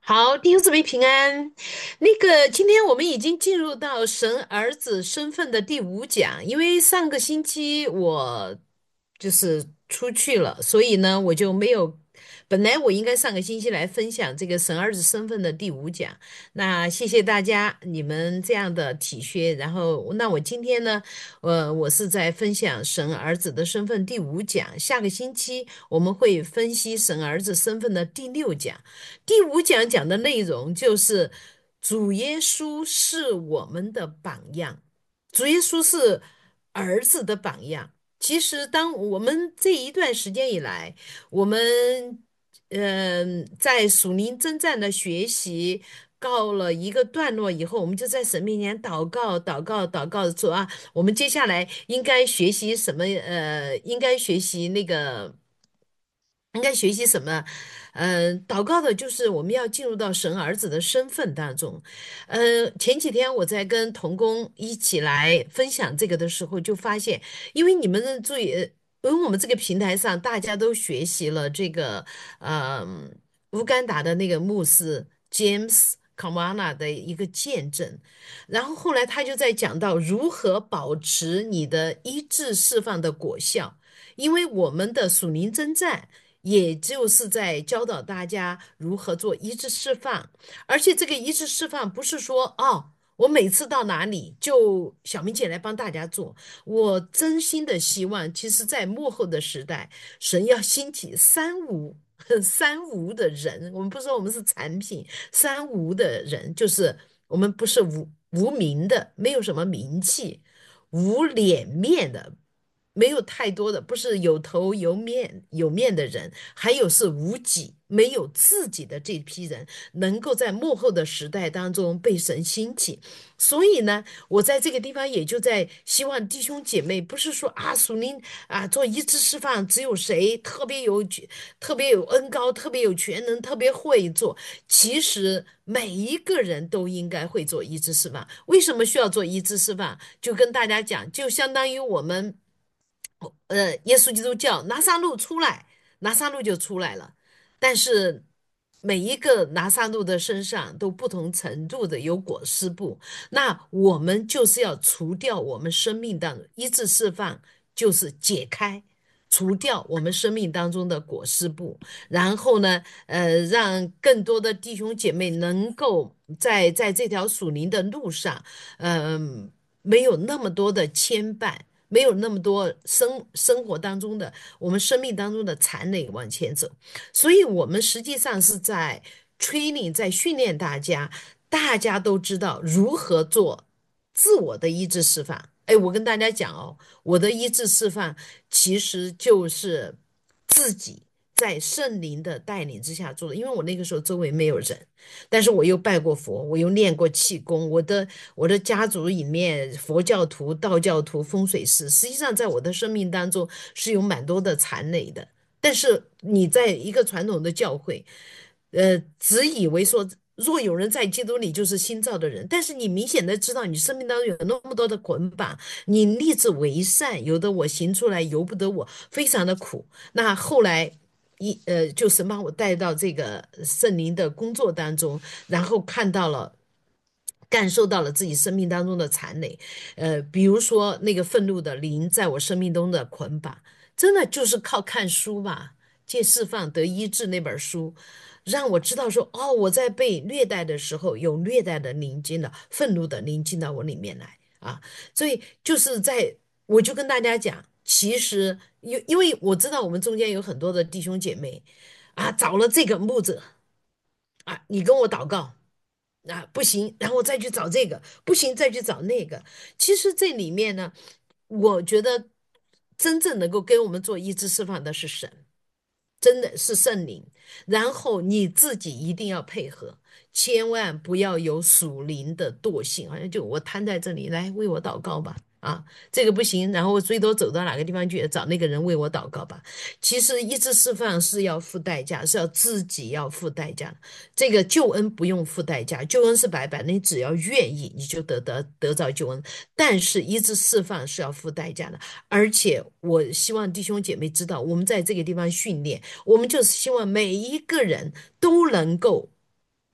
好，弟兄姊妹平安。今天我们已经进入到神儿子身份的第五讲，因为上个星期我就是出去了，所以呢，我就没有。本来我应该上个星期来分享这个神儿子身份的第五讲，那谢谢大家你们这样的体恤。然后，那我今天呢，我是在分享神儿子的身份第五讲，下个星期我们会分析神儿子身份的第六讲。第五讲讲的内容就是主耶稣是我们的榜样，主耶稣是儿子的榜样。其实，当我们这一段时间以来，我们在属灵征战的学习告了一个段落以后，我们就在神面前祷告、祷告、祷告，说啊，我们接下来应该学习什么？应该学习那个。应该学习什么？祷告的就是我们要进入到神儿子的身份当中。前几天我在跟童工一起来分享这个的时候，就发现，因为你们的注意，因为我们这个平台上大家都学习了这个，呃，乌干达的那个牧师 James Kamwana 的一个见证，然后后来他就在讲到如何保持你的医治释放的果效。因为我们的属灵征战，也就是在教导大家如何做医治释放，而且这个医治释放不是说哦，我每次到哪里就小明姐来帮大家做。我真心的希望，其实，在幕后的时代，神要兴起三无。三无的人，我们不说我们是产品，三无的人就是我们不是无名的，没有什么名气，无脸面的，没有太多的，不是有头有面的人，还有是无己没有自己的这批人，能够在幕后的时代当中被神兴起。所以呢，我在这个地方也就在希望弟兄姐妹，不是说啊属灵啊做医治释放，只有谁特别有恩高，特别有全能，特别会做。其实每一个人都应该会做医治释放。为什么需要做医治释放？就跟大家讲，就相当于我们。耶稣基督叫拿撒路出来，拿撒路就出来了。但是每一个拿撒路的身上都不同程度的有裹尸布，那我们就是要除掉我们生命当中医治释放，就是解开。除掉我们生命当中的裹尸布，然后呢，让更多的弟兄姐妹能够在这条属灵的路上，嗯、没有那么多的牵绊，没有那么多生活当中的我们生命当中的残累往前走，所以我们实际上是在 training，在训练大家，大家都知道如何做自我的医治释放。哎，我跟大家讲哦，我的医治释放其实就是自己在圣灵的带领之下做的，因为我那个时候周围没有人，但是我又拜过佛，我又练过气功，我的家族里面佛教徒、道教徒、风水师，实际上在我的生命当中是有蛮多的残累的。但是你在一个传统的教会，只以为说若有人在基督里就是新造的人，但是你明显的知道你生命当中有那么多的捆绑，你立志为善，有的我行出来由不得我，非常的苦。那后来就神把我带到这个圣灵的工作当中，然后看到了。感受到了自己生命当中的残累，比如说那个愤怒的灵在我生命中的捆绑，真的就是靠看书吧，《借释放得医治》那本书，让我知道说，哦，我在被虐待的时候，有虐待的灵进了，愤怒的灵进到我里面来啊，所以就是我就跟大家讲，其实因为我知道我们中间有很多的弟兄姐妹啊，找了这个牧者啊，你跟我祷告。啊，不行，然后我再去找这个，不行，再去找那个。其实这里面呢，我觉得真正能够给我们做医治释放的是神，真的是圣灵。然后你自己一定要配合，千万不要有属灵的惰性，好像就我瘫在这里，来为我祷告吧。啊，这个不行，然后我最多走到哪个地方去找那个人为我祷告吧。其实医治释放是要付代价，是要自己要付代价的。这个救恩不用付代价，救恩是白白的，你只要愿意，你就得着救恩。但是医治释放是要付代价的，而且我希望弟兄姐妹知道，我们在这个地方训练，我们就是希望每一个人都能够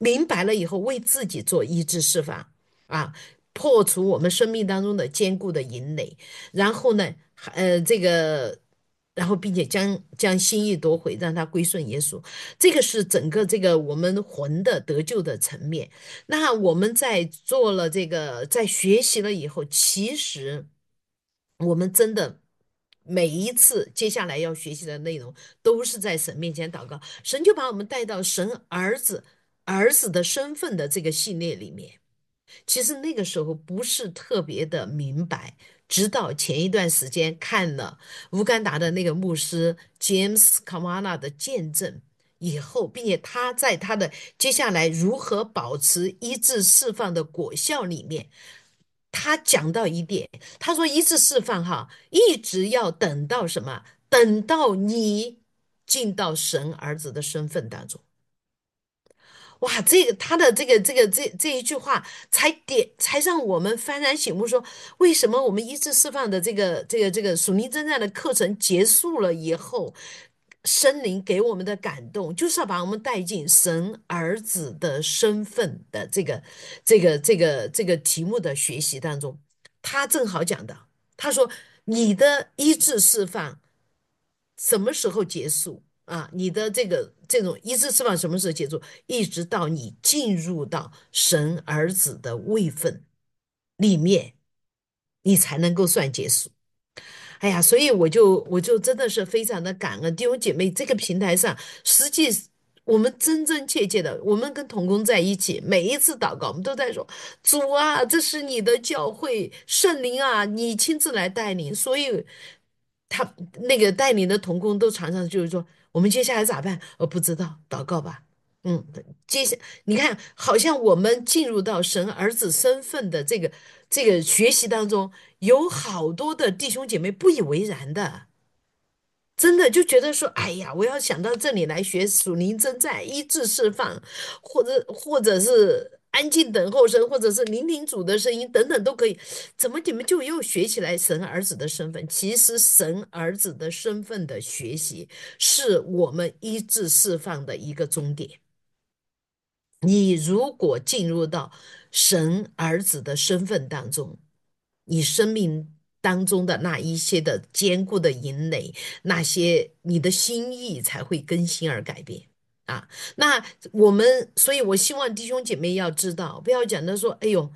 明白了以后，为自己做医治释放啊，破除我们生命当中的坚固的营垒，然后呢，这个，然后并且将心意夺回，让它归顺耶稣。这个是整个这个我们魂的得救的层面。那我们在做了这个，在学习了以后，其实我们真的每一次接下来要学习的内容，都是在神面前祷告，神就把我们带到神儿子的身份的这个系列里面。其实那个时候不是特别的明白，直到前一段时间看了乌干达的那个牧师 James Kamana 的见证以后，并且他在他的接下来如何保持医治释放的果效里面，他讲到一点，他说医治释放哈，一直要等到什么？等到你进到神儿子的身份当中。哇，这个他的这一句话才让我们幡然醒悟说，为什么我们医治释放的这个属灵征战的课程结束了以后，圣灵给我们的感动，就是要把我们带进神儿子的身份的这个题目的学习当中。他正好讲的，他说你的医治释放什么时候结束啊？你的这种医治释放什么时候结束？一直到你进入到神儿子的位分里面，你才能够算结束。哎呀，所以我就真的是非常的感恩弟兄姐妹，这个平台上，实际我们真真切切的，我们跟同工在一起，每一次祷告，我们都在说：主啊，这是你的教会，圣灵啊，你亲自来带领。所以他那个带领的同工都常常就是说，我们接下来咋办？不知道，祷告吧。嗯，接下你看，好像我们进入到神儿子身份的这个学习当中，有好多的弟兄姐妹不以为然的，真的就觉得说，哎呀，我要想到这里来学属灵征战、医治释放，或者是安静等候神，或者是聆听主的声音等等都可以。怎么你们就又学起来神儿子的身份？其实神儿子的身份的学习，是我们医治释放的一个终点。你如果进入到神儿子的身份当中，你生命当中的那一些的坚固的营垒，那些你的心意才会更新而改变啊。那所以我希望弟兄姐妹要知道，不要讲的说，哎呦，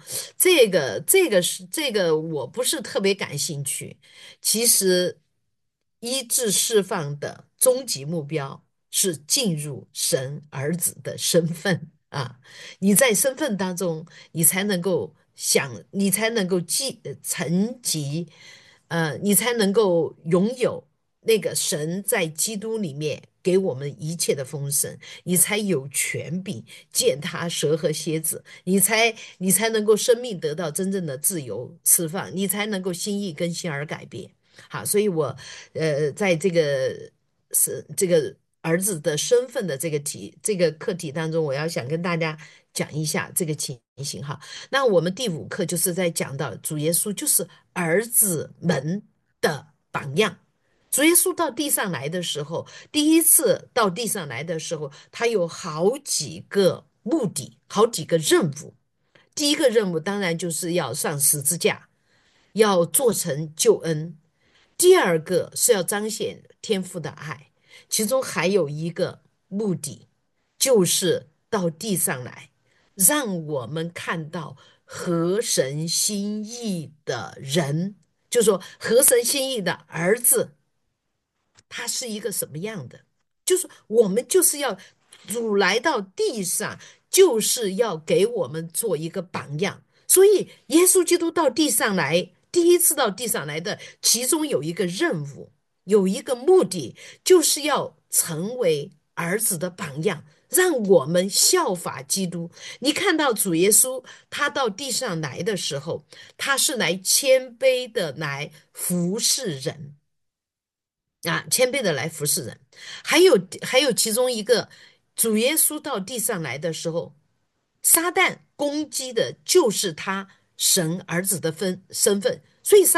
这个我不是特别感兴趣。其实，医治释放的终极目标是进入神儿子的身份啊。你在身份当中，你才能够层级，你才能够拥有那个神在基督里面给我们一切的丰盛，你才有权柄践踏蛇和蝎子，你才能够生命得到真正的自由释放，你才能够心意更新而改变。好，所以在这个儿子的身份的这个课题当中，我要想跟大家讲一下这个情形哈。那我们第五课就是在讲到主耶稣就是儿子们的榜样。主耶稣到地上来的时候，第一次到地上来的时候，他有好几个目的，好几个任务。第一个任务当然就是要上十字架，要做成救恩。第二个是要彰显天父的爱，其中还有一个目的，就是到地上来，让我们看到合神心意的人，就说合神心意的儿子，他是一个什么样的？就是我们就是要主来到地上，就是要给我们做一个榜样。所以，耶稣基督到地上来，第一次到地上来的，其中有一个任务，有一个目的，就是要成为儿子的榜样，让我们效法基督。你看到主耶稣他到地上来的时候，他是来谦卑的来服侍人。啊，谦卑的来服侍人，还有其中一个，主耶稣到地上来的时候，撒旦攻击的就是他神儿子的身份，所以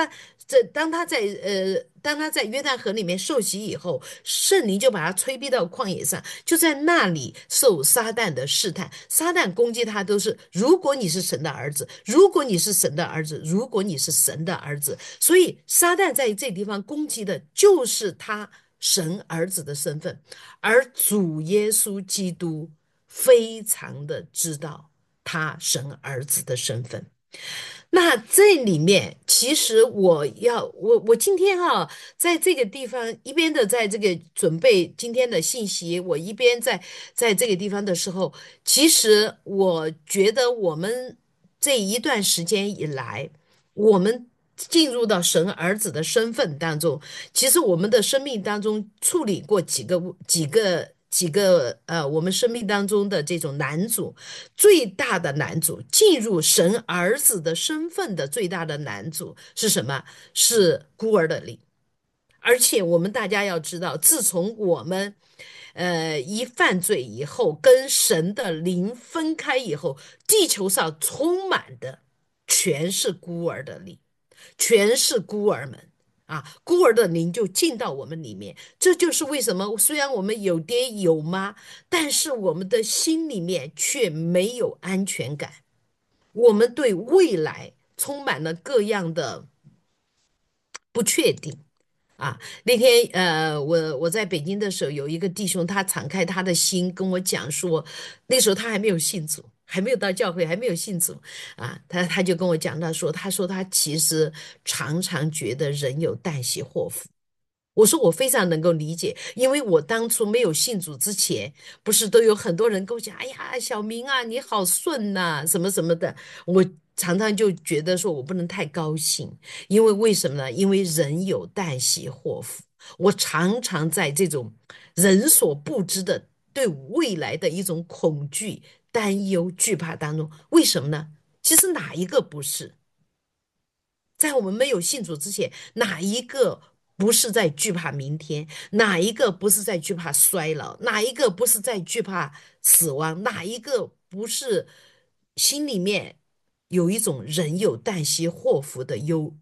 当他在约旦河里面受洗以后，圣灵就把他催逼到旷野上，就在那里受撒旦的试探。撒旦攻击他都是：如果你是神的儿子，如果你是神的儿子，如果你是神的儿子。所以撒旦在这地方攻击的就是他神儿子的身份，而主耶稣基督非常的知道他神儿子的身份。那这里面，其实我今天在这个地方一边的在这个准备今天的信息，我一边在这个地方的时候，其实我觉得我们这一段时间以来，我们进入到神儿子的身份当中，其实我们的生命当中处理过几个我们生命当中的这种难阻。最大的难阻，进入神儿子的身份的最大的难阻是什么？是孤儿的灵。而且我们大家要知道，自从我们一犯罪以后，跟神的灵分开以后，地球上充满的全是孤儿的灵，全是孤儿们。啊，孤儿的灵就进到我们里面，这就是为什么虽然我们有爹有妈，但是我们的心里面却没有安全感，我们对未来充满了各样的不确定。啊，那天我在北京的时候，有一个弟兄，他敞开他的心跟我讲说，那时候他还没有信主，还没有到教会，还没有信主啊，他就跟我讲，他说他其实常常觉得人有旦夕祸福。我说我非常能够理解，因为我当初没有信主之前，不是都有很多人跟我讲，哎呀，小明啊，你好顺呐、什么什么的。我常常就觉得说我不能太高兴，因为为什么呢？因为人有旦夕祸福。我常常在这种人所不知的对未来的一种恐惧、担忧、惧怕当中，为什么呢？其实哪一个不是？在我们没有信主之前，哪一个不是在惧怕明天？哪一个不是在惧怕衰老？哪一个不是在惧怕死亡？哪一个不是心里面有一种人有旦夕祸福的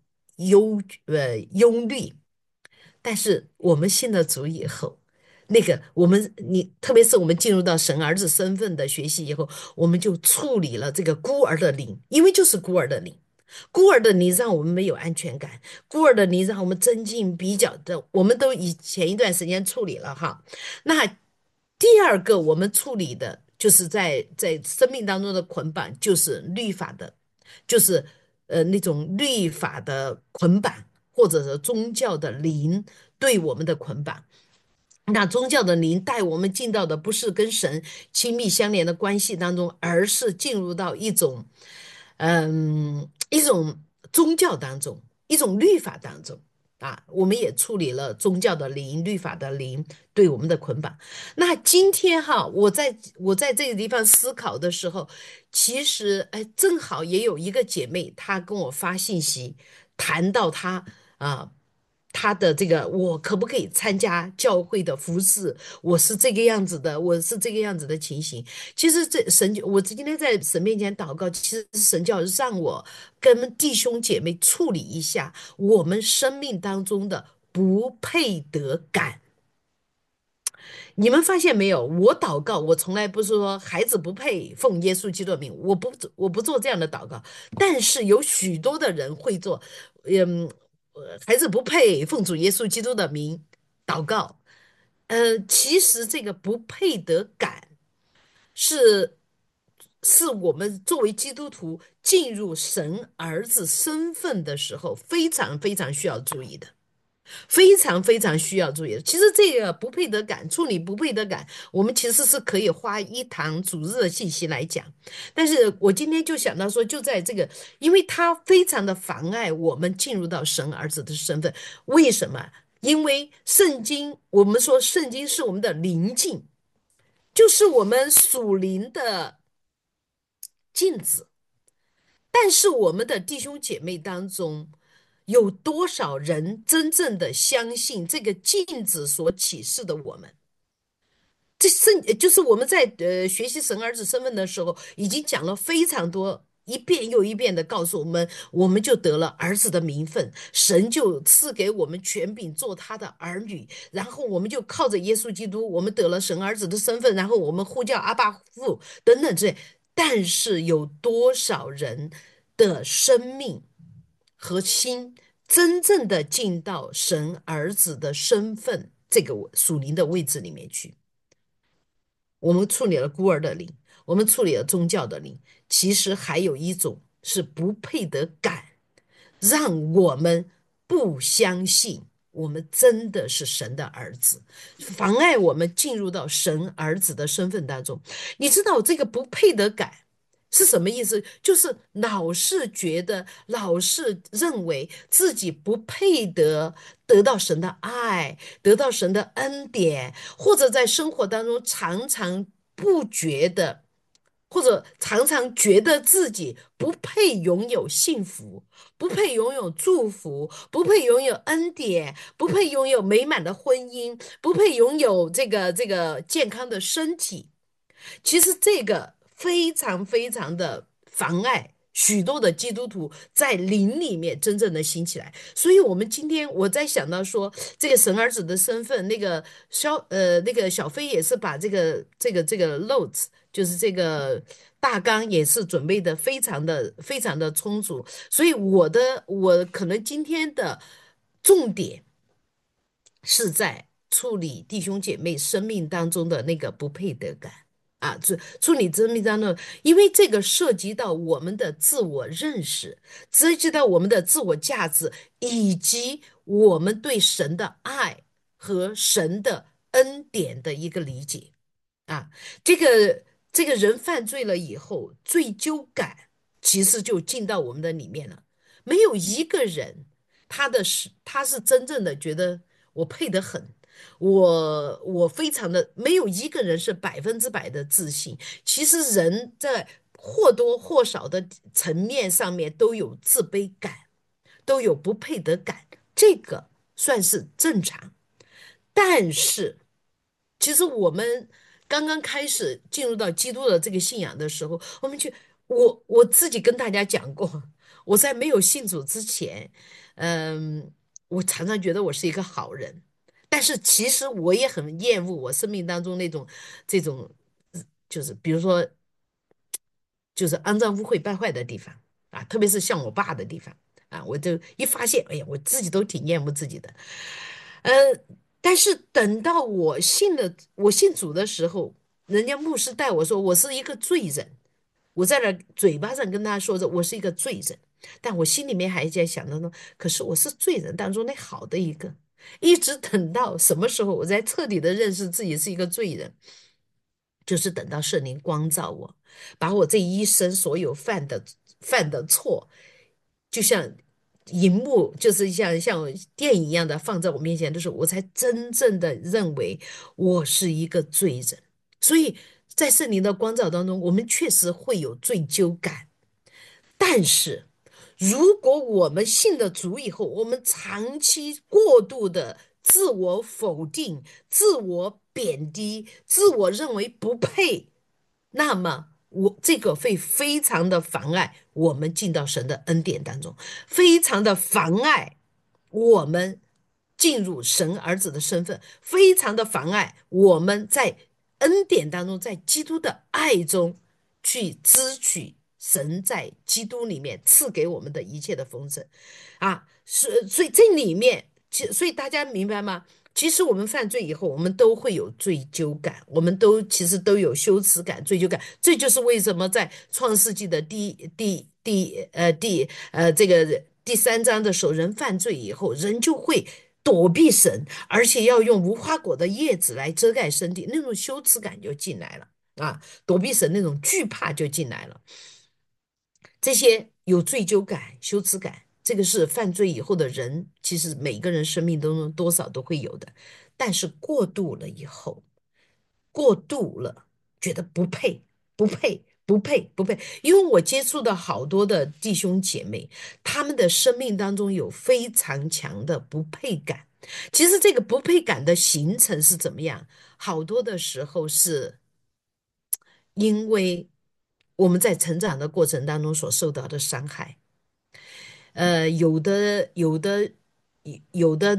忧虑？但是我们信了主以后，特别是我们进入到神儿子身份的学习以后，我们就处理了这个孤儿的灵，因为就是孤儿的灵。孤儿的你让我们没有安全感，孤儿的你让我们增进比较的，我们都以前一段时间处理了哈。那第二个我们处理的就是在生命当中的捆绑，就是律法的，就是那种律法的捆绑，或者是宗教的灵对我们的捆绑。那宗教的灵带我们进到的不是跟神亲密相连的关系当中，而是进入到一种宗教当中，一种律法当中啊。我们也处理了宗教的灵、律法的灵对我们的捆绑。那今天哈，我在这个地方思考的时候，其实哎，正好也有一个姐妹，她跟我发信息，谈到啊。他的这个，我可不可以参加教会的服饰？我是这个样子的，我是这个样子的情形。其实我今天在神面前祷告，其实神教让我跟弟兄姐妹处理一下我们生命当中的不配得感。你们发现没有？我祷告，我从来不是说孩子不配奉耶稣基督的名，我不做这样的祷告。但是有许多的人会做，嗯，孩子不配奉主耶稣基督的名祷告。其实这个不配得感是是我们作为基督徒进入神儿子身份的时候，非常非常需要注意的。非常非常需要注意的。其实这个不配得感，处理不配得感，我们其实是可以花一堂主日的信息来讲。但是我今天就想到说，就在这个，因为它非常的妨碍我们进入到神儿子的身份。为什么？因为圣经，我们说圣经是我们的灵镜，就是我们属灵的镜子。但是我们的弟兄姐妹当中，有多少人真正的相信这个镜子所启示的我们？就是我们在学习神儿子身份的时候，已经讲了非常多一遍又一遍的告诉我们，我们就得了儿子的名分，神就赐给我们权柄做他的儿女，然后我们就靠着耶稣基督，我们得了神儿子的身份，然后我们呼叫阿爸父等等这。但是有多少人的生命和心真正的进到神儿子的身份这个属灵的位置里面去？我们处理了孤儿的灵，我们处理了宗教的灵，其实还有一种是不配得感，让我们不相信我们真的是神的儿子，妨碍我们进入到神儿子的身份当中。你知道这个不配得感是什么意思？就是老是觉得，老是认为自己不配得到神的爱，得到神的恩典，或者在生活当中常常不觉得，或者常常觉得自己不配拥有幸福，不配拥有祝福，不配拥有恩典，不配拥有美满的婚姻，不配拥有这个健康的身体。其实这个非常非常的妨碍许多的基督徒在灵里面真正的兴起来。所以，我们今天我在想到说，这个神儿子的身份，那个小飞也是把这个 notes，就是这个大纲也是准备的非常的充足。所以我可能今天的重点是在处理弟兄姐妹生命当中的那个不配得感啊，处理生命当中，因为这个涉及到我们的自我认识，涉及到我们的自我价值，以及我们对神的爱和神的恩典的一个理解。啊，这个人犯罪了以后，罪疚感其实就进到我们的里面了。没有一个人他是真正的觉得我配得很，我非常的没有一个人是100%的自信。其实人在或多或少的层面上面都有自卑感，都有不配得感，这个算是正常。但是其实我们刚刚开始进入到基督的这个信仰的时候，我自己跟大家讲过，我在没有信主之前，我常常觉得我是一个好人，但是其实我也很厌恶我生命当中那种这种，就是比如说就是肮脏污秽败坏的地方啊，特别是像我爸的地方啊，我就一发现，哎呀，我自己都挺厌恶自己的。呃，但是等到我信主的时候，人家牧师带我说我是一个罪人，我在那嘴巴上跟他说着我是一个罪人，但我心里面还在想着呢，可是我是罪人当中那好的一个。一直等到什么时候，我才彻底的认识自己是一个罪人，就是等到圣灵光照我，把我这一生所有犯的错，就像荧幕，就是像电影一样的放在我面前的时候，我才真正的认为我是一个罪人。所以在圣灵的光照当中，我们确实会有罪疚感，但是，如果我们信了主以后，我们长期过度的自我否定、自我贬低、自我认为不配，那么这个会非常的妨碍我们进到神的恩典当中，非常的妨碍我们进入神儿子的身份，非常的妨碍我们在恩典当中，在基督的爱中去支取神在基督里面赐给我们的一切的丰盛啊！所以这里面，所以大家明白吗？其实我们犯罪以后，我们都会有罪疚感，我们其实都有羞耻感、罪疚感。这就是为什么在创世纪的这个第3章的时候，人犯罪以后，人就会躲避神，而且要用无花果的叶子来遮盖身体，那种羞耻感就进来了啊，躲避神那种惧怕就进来了。这些有罪疚感、羞耻感，这个是犯罪以后的人，其实每个人生命中多少都会有的。但是过度了以后，过度了，觉得不配，不配，不配，不配。因为我接触到好多的弟兄姐妹，他们的生命当中有非常强的不配感。其实这个不配感的形成是怎么样？好多的时候是因为我们在成长的过程当中所受到的伤害。有的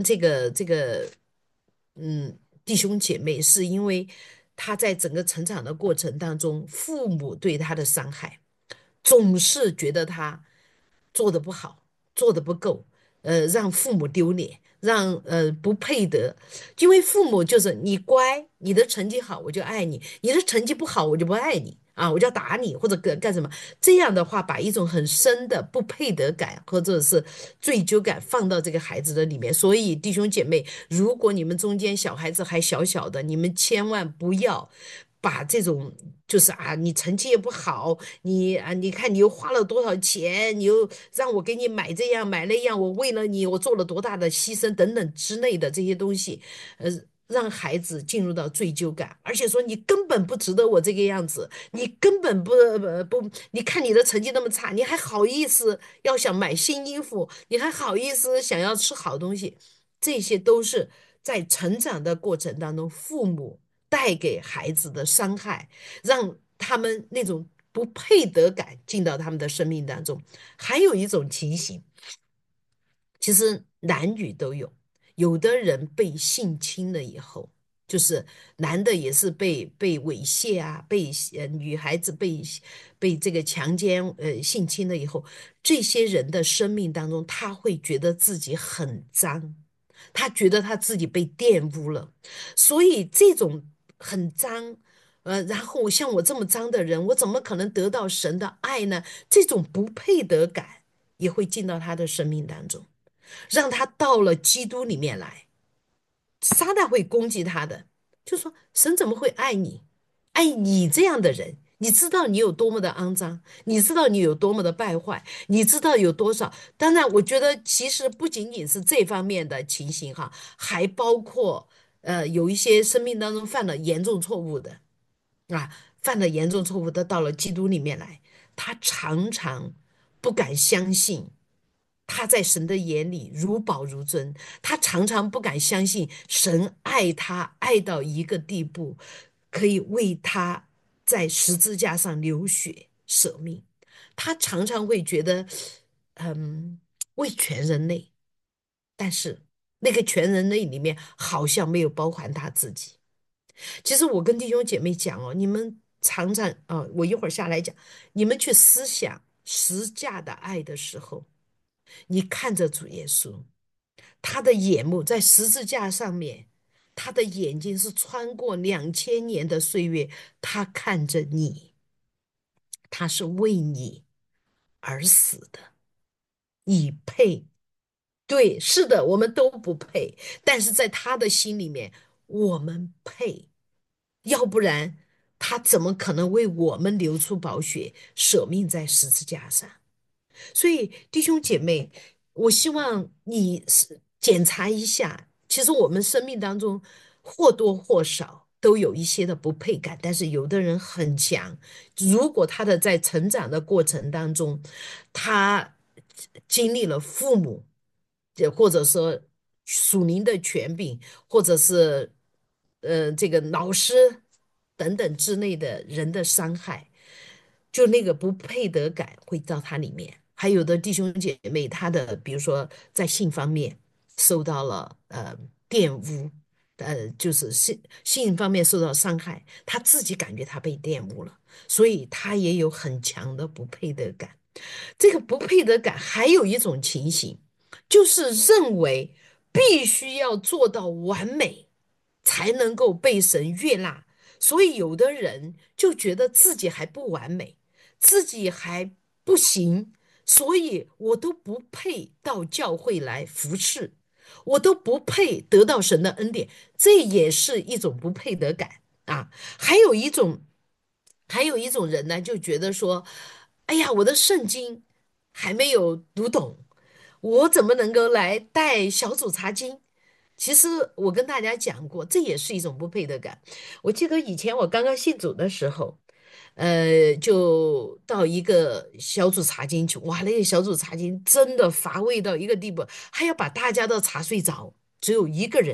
弟兄姐妹是因为他在整个成长的过程当中，父母对他的伤害，总是觉得他做的不好，做的不够，让父母丢脸，让不配得，因为父母就是你乖，你的成绩好我就爱你，你的成绩不好我就不爱你啊，我就要打你或者干什么。这样的话，把一种很深的不配得感或者是罪疚感放到这个孩子的里面。所以弟兄姐妹，如果你们中间小孩子还小小的，你们千万不要把这种就是啊，你成绩也不好，你看你又花了多少钱，你又让我给你买这样买那样，我为了你我做了多大的牺牲等等之类的这些东西，呃，让孩子进入到罪疚感，而且说你根本不值得我这个样子，你根本不，你看你的成绩那么差，你还好意思要想买新衣服，你还好意思想要吃好东西，这些都是在成长的过程当中，父母带给孩子的伤害，让他们那种不配得感进到他们的生命当中。还有一种情形，其实男女都有，有的人被性侵了以后，就是男的也是被猥亵啊，被女孩子被这个强奸性侵了以后，这些人的生命当中，他会觉得自己很脏，他觉得他自己被玷污了，所以这种很脏。然后像我这么脏的人，我怎么可能得到神的爱呢？这种不配得感也会进到他的生命当中。让他到了基督里面来，撒旦会攻击他的，就说神怎么会爱你，爱你这样的人？你知道你有多么的肮脏，你知道你有多么的败坏，你知道有多少？当然，我觉得其实不仅仅是这方面的情形哈，还包括有一些生命当中犯了严重错误的啊，犯了严重错误的到了基督里面来，他常常不敢相信。他在神的眼里如宝如尊，他常常不敢相信神爱他爱到一个地步，可以为他在十字架上流血舍命。他常常会觉得，嗯，为全人类，但是那个全人类里面好像没有包含他自己。其实我跟弟兄姐妹讲哦，你们常常我一会儿下来讲，你们去思想十架的爱的时候。你看着主耶稣，他的眼目在十字架上面，他的眼睛是穿过2000年的岁月，他看着你，他是为你而死的，你配。对，是的，我们都不配，但是在他的心里面，我们配，要不然他怎么可能为我们流出宝血，舍命在十字架上？所以，弟兄姐妹，我希望你是检查一下，其实我们生命当中或多或少都有一些的不配感，但是有的人很强。如果他的在成长的过程当中，他经历了父母，或者说属灵的权柄，或者是这个老师等等之类的人的伤害。就那个不配得感会到他里面。还有的弟兄姐妹，他的比如说在性方面受到了玷污，就是性方面受到伤害，他自己感觉他被玷污了，所以他也有很强的不配得感。这个不配得感还有一种情形，就是认为必须要做到完美，才能够被神悦纳。所以有的人就觉得自己还不完美，自己还不行，所以我都不配到教会来服侍，我都不配得到神的恩典，这也是一种不配得感啊。还有一种，还有一种人呢，就觉得说，哎呀，我的圣经还没有读懂，我怎么能够来带小组查经？其实我跟大家讲过，这也是一种不配得感。我记得以前我刚刚信主的时候，就到一个小组查经去，哇，那个小组查经真的乏味到一个地步，还要把大家都查睡着，只有一个人。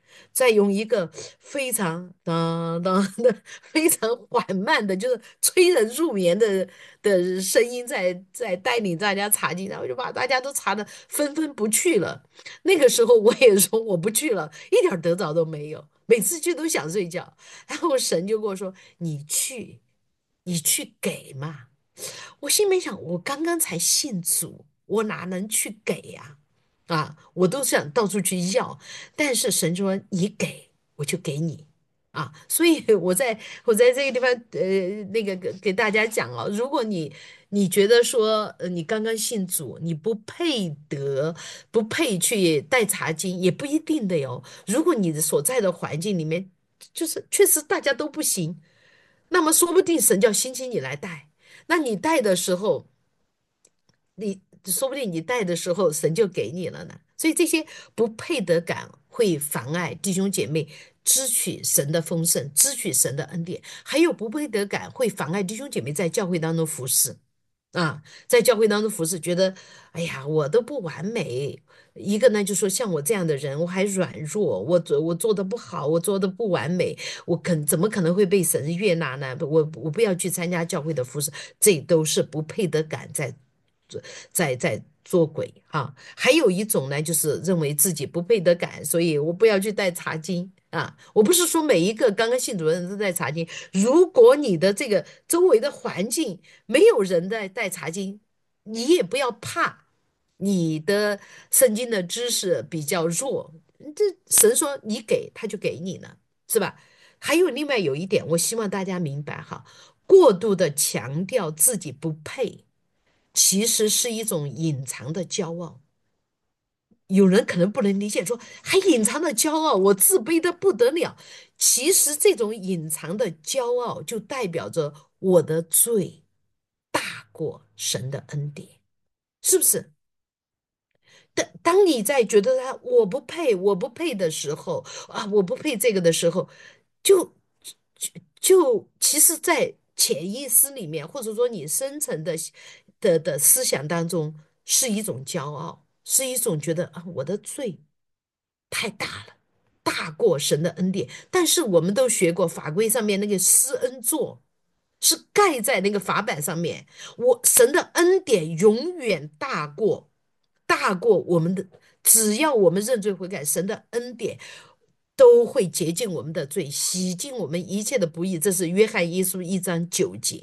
再用一个非常当当的非常缓慢的，就是催人入眠的声音在带领大家查经，然后就把大家都查的纷纷不去了。那个时候我也说我不去了，一点儿得着都没有，每次去都想睡觉。然后神就跟我说：“你去，你去给嘛。”我心里面想，我刚刚才信主，我哪能去给呀？我都想到处去要，但是神说你给，我就给你所以我在这个地方那个给大家讲哦，如果你觉得说你刚刚信主，你不配得，不配去带茶经，也不一定的哟。如果你的所在的环境里面就是确实大家都不行，那么说不定神叫兴起你来带。那你带的时候，你说不定你带的时候，神就给你了呢。所以这些不配得感会妨碍弟兄姐妹支取神的丰盛，支取神的恩典，还有不配得感会妨碍弟兄姐妹在教会当中服侍。在教会当中服侍，觉得哎呀，我都不完美。一个呢，就说像我这样的人，我还软弱，我做的不好，我做的不完美，怎么可能会被神悦纳呢？我不要去参加教会的服侍，这都是不配得感在做鬼还有一种呢，就是认为自己不配得感，所以我不要去带茶经我不是说每一个刚刚信主的人都在查经，如果你的这个周围的环境没有人在带查经，你也不要怕，你的圣经的知识比较弱，这神说你给他就给你了，是吧？还有另外有一点，我希望大家明白过度的强调自己不配，其实是一种隐藏的骄傲。有人可能不能理解，说还隐藏的骄傲，我自卑的不得了。其实这种隐藏的骄傲，就代表着我的罪大过神的恩典，是不是？当你在觉得我不配，我不配的时候我不配这个的时候，就其实，在潜意识里面，或者说你深层的思想当中，是一种骄傲，是一种觉得我的罪太大了，大过神的恩典。但是我们都学过法规上面那个施恩座是盖在那个法板上面，神的恩典永远大过我们的，只要我们认罪悔改，神的恩典都会洁净我们的罪，洗净我们一切的不义。这是约翰一书1章9节。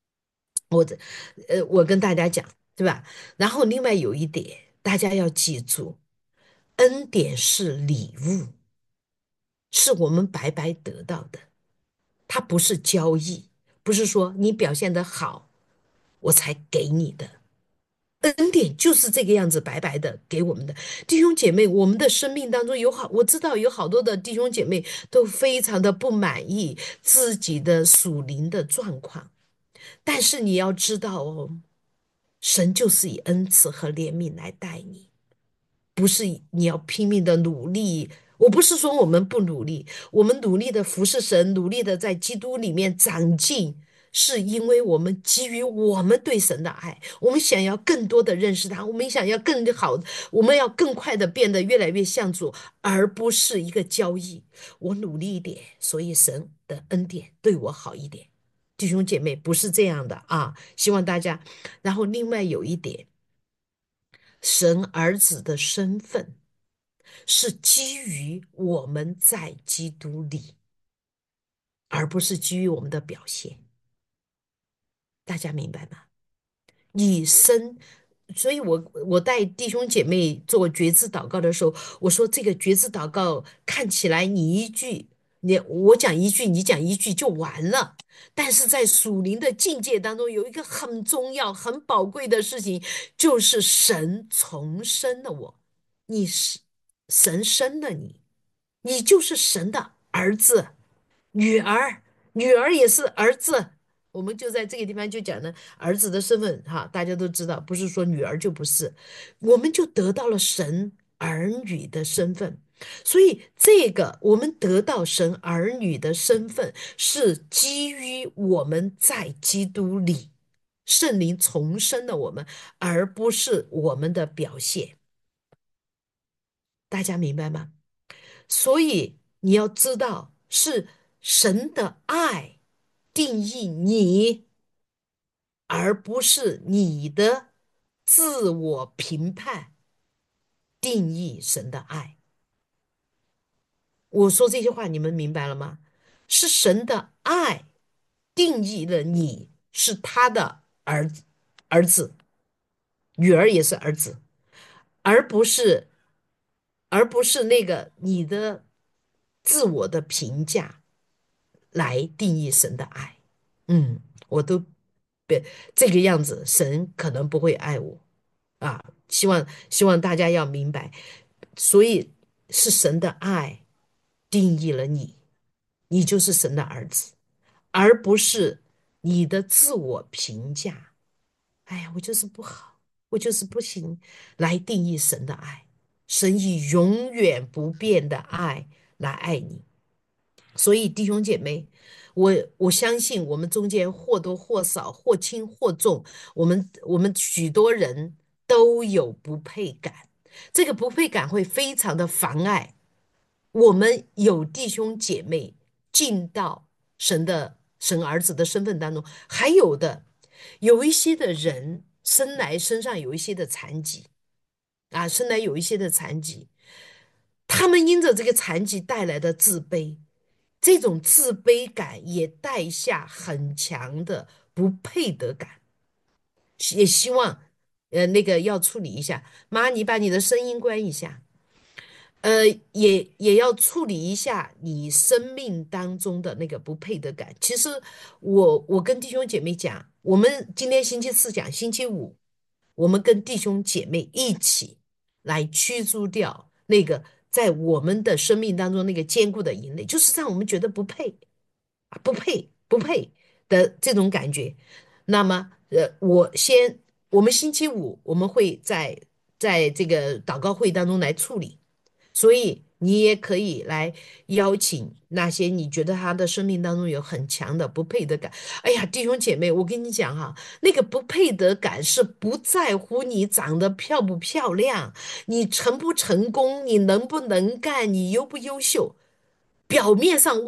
我跟大家讲，对吧？然后另外有一点，大家要记住，恩典是礼物，是我们白白得到的，它不是交易，不是说你表现得好，我才给你的。恩典就是这个样子，白白的给我们的弟兄姐妹。我们的生命当中我知道有好多的弟兄姐妹都非常的不满意自己的属灵的状况，但是你要知道神就是以恩慈和怜悯来待你。不是你要拼命的努力。我不是说我们不努力，我们努力的服侍神，努力的在基督里面长进，是因为我们基于我们对神的爱，我们想要更多的认识他，我们想要更好，我们要更快的变得越来越像主，而不是一个交易。我努力一点，所以神的恩典对我好一点。弟兄姐妹，不是这样的希望大家。然后另外有一点，神儿子的身份是基于我们在基督里，而不是基于我们的表现。大家明白吗？以身，所以我带弟兄姐妹做觉知祷告的时候，我说这个觉知祷告看起来你一句，我讲一句，你讲一句就完了。但是在属灵的境界当中，有一个很重要、很宝贵的事情，就是神重生了我，你是神生了你，你就是神的儿子。女儿，女儿也是儿子。我们就在这个地方就讲呢，儿子的身份大家都知道，不是说女儿就不是，我们就得到了神儿女的身份。所以这个我们得到神儿女的身份，是基于我们在基督里，圣灵重生了我们，而不是我们的表现。大家明白吗？ 所以你要知道，是神的爱定义你，而不是你的自我评判定义神的爱。我说这些话，你们明白了吗？是神的爱定义了你是他的儿子，女儿也是儿子，而不是那个你的自我的评价来定义神的爱。嗯，我都别这个样子，神可能不会爱我啊。希望大家要明白，所以是神的爱定义了你，你就是神的儿子，而不是你的自我评价。哎呀，我就是不好，我就是不行，来定义神的爱。神以永远不变的爱来爱你。所以弟兄姐妹，我相信我们中间或多或少、或轻或重，我们许多人都有不配感，这个不配感会非常的妨碍我们有弟兄姐妹进到神儿子的身份当中，还有一些的人生来身上有一些的残疾啊，生来有一些的残疾，他们因着这个残疾带来的自卑，这种自卑感也带下很强的不配得感，也希望那个要处理一下。妈，你把你的声音关一下。也要处理一下你生命当中的那个不配得感。其实我跟弟兄姐妹讲，我们今天星期四讲，星期五我们跟弟兄姐妹一起来驱逐掉那个在我们的生命当中那个坚固的营垒，就是让我们觉得不配啊，不配的这种感觉。那么，我们星期五我们会在这个祷告会当中来处理。所以你也可以来邀请那些你觉得他的生命当中有很强的不配得感。哎呀，弟兄姐妹，我跟你讲哈，那个不配得感是不在乎你长得漂不漂亮，你成不成功，你能不能干，你优不优秀。表面上、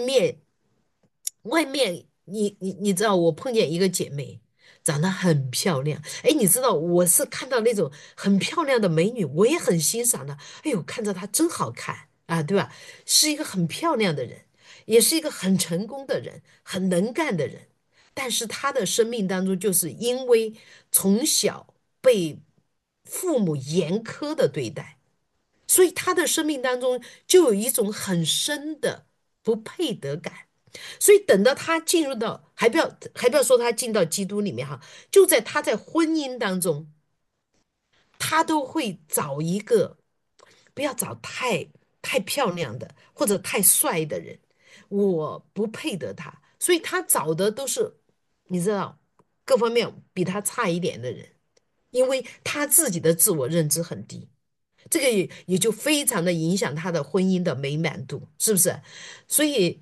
外面，你知道，我碰见一个姐妹，长得很漂亮。哎，你知道，我是看到那种很漂亮的美女，我也很欣赏的。哎呦，看着她真好看啊，对吧？是一个很漂亮的人，也是一个很成功的人，很能干的人。但是她的生命当中，就是因为从小被父母严苛的对待，所以她的生命当中就有一种很深的不配得感。所以等到他进入到，还不要说他进到基督里面哈，就在他在婚姻当中，他都会找一个不要找太漂亮的或者太帅的人，我不配得他，所以他找的都是你知道各方面比他差一点的人，因为他自己的自我认知很低。这个也就非常的影响他的婚姻的美满度，是不是？所以，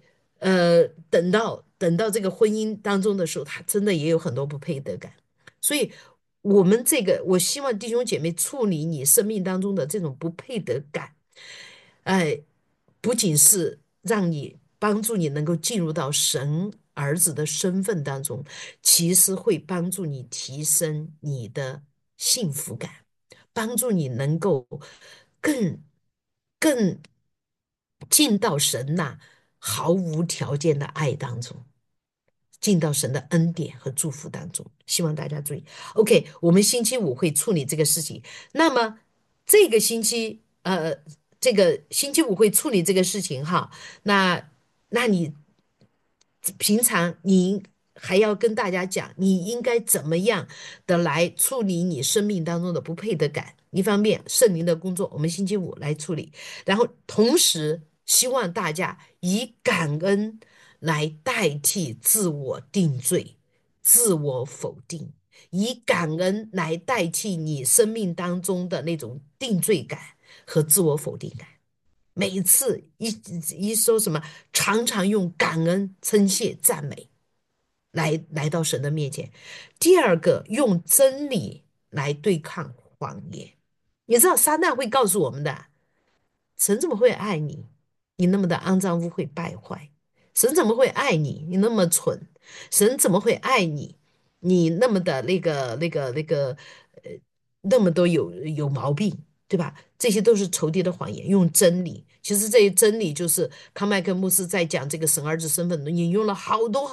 等到这个婚姻当中的时候，他真的也有很多不配得感。所以，我们这个，我希望弟兄姐妹处理你生命当中的这种不配得感，哎，不仅是让你帮助你能够进入到神儿子的身份当中，其实会帮助你提升你的幸福感。帮助你能够更更进到神那毫无条件的爱当中，进到神的恩典和祝福当中。希望大家注意。OK，我们星期五会处理这个事情。那么这个星期，这个星期五会处理这个事情哈。那你平常你还要跟大家讲，你应该怎么样的来处理你生命当中的不配得感。一方面，圣灵的工作，我们星期五来处理，然后同时希望大家以感恩来代替自我定罪、自我否定，以感恩来代替你生命当中的那种定罪感和自我否定感。每次一说什么，常常用感恩、称谢、赞美来到神的面前。第二个，用真理来对抗谎言。你知道撒旦会告诉我们的，神怎么会爱你？ 你那么的肮脏污秽败坏，神怎么会爱你？你那么蠢，神怎么会爱你？你那么的呃，那么多有毛病，对吧？这些都是仇敌的谎言，用真理。其实这些真理就是康麦克牧师在讲这个神儿子身份，引用了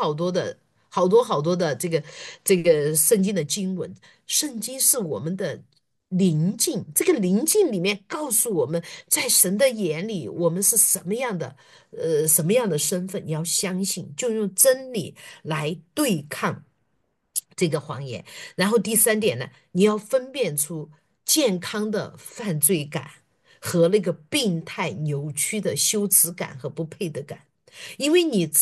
好多的这个圣经的经文。圣经是我们的灵境，这个灵境里面告诉我们，在神的眼里，我们是什么样的，什么样的身份，你要相信，就用真理来对抗这个谎言。然后第三点呢，你要分辨出健康的犯罪感和那个病态扭曲的羞耻感和不配的感，因为你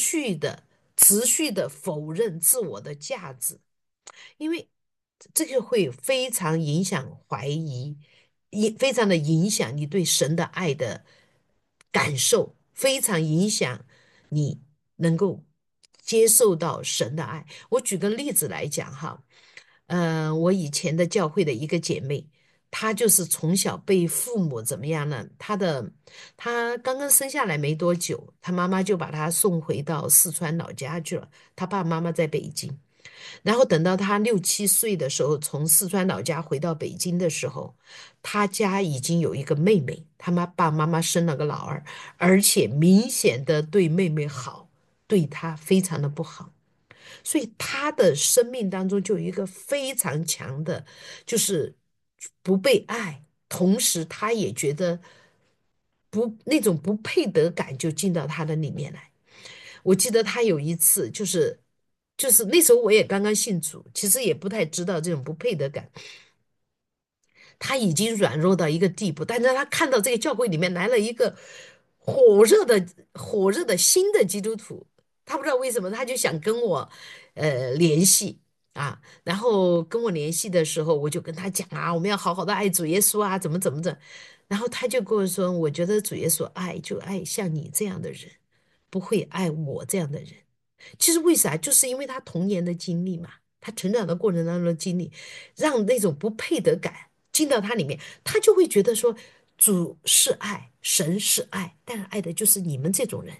持续的否认自我的价值。因为这个会非常影响怀疑，非常的影响你对神的爱的感受，非常影响你能够接受到神的爱。我举个例子来讲哈，我以前的教会的一个姐妹，她就是从小被父母怎么样呢？她刚刚生下来没多久，她妈妈就把她送回到四川老家去了，她爸爸妈妈在北京。然后等到他6、7岁的时候，从四川老家回到北京的时候，他家已经有一个妹妹，他爸爸妈妈生了个老二，而且明显的对妹妹好，对他非常的不好，所以他的生命当中就有一个非常强的，就是不被爱，同时他也觉得那种不配得感就进到他的里面来。我记得他有一次，就是那时候我也刚刚信主，其实也不太知道这种不配得感。他已经软弱到一个地步，但是他看到这个教会里面来了一个火热的、火热的新的基督徒，他不知道为什么，他就想跟我联系啊。然后跟我联系的时候，我就跟他讲啊，我们要好好的爱主耶稣啊，怎么。然后他就跟我说，我觉得主耶稣爱就爱像你这样的人，不会爱我这样的人。其实为啥？就是因为他童年的经历嘛，他成长的过程当中的经历，让那种不配得感进到他里面，他就会觉得说，主是爱，神是爱，但是爱的就是你们这种人。